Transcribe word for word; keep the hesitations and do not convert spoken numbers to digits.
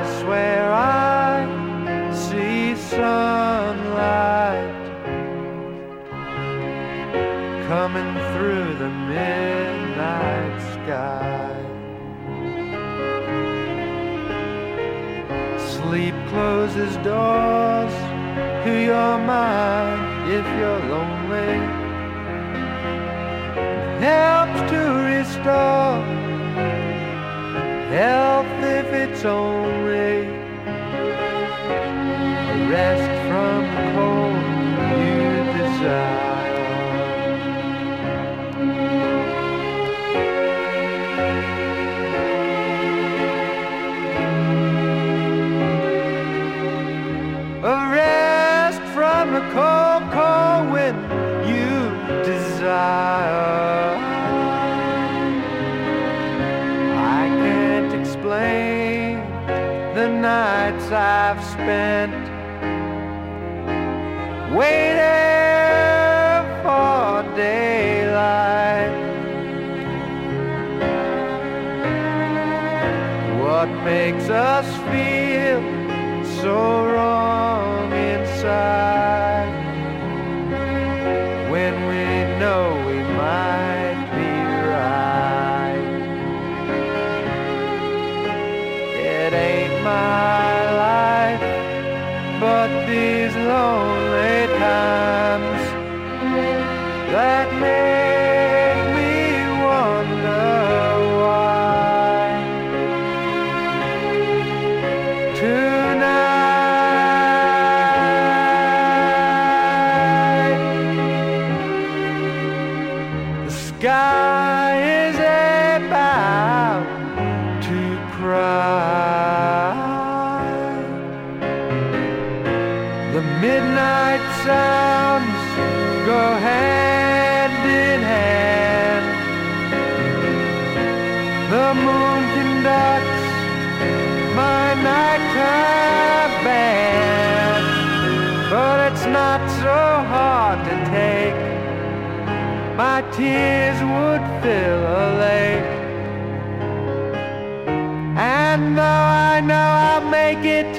swear I see sunlight coming through the midnight sky. Sleep closes doors to your mind if you're lonely. It helps to restore health if it's only a rest from the cold you desire. A rest from the cold, cold wind you desire. I can't explain the nights I've spent waiting for daylight. What makes us feel so wrong inside when we know we might be right? It ain't my life, but these lonely times that make me wonder why tonight the sky is about to cry. The midnight sounds go hand in hand. The moon conducts my nighttime band, but it's not so hard to take. My tears would fill a lake, and though I know I'll make it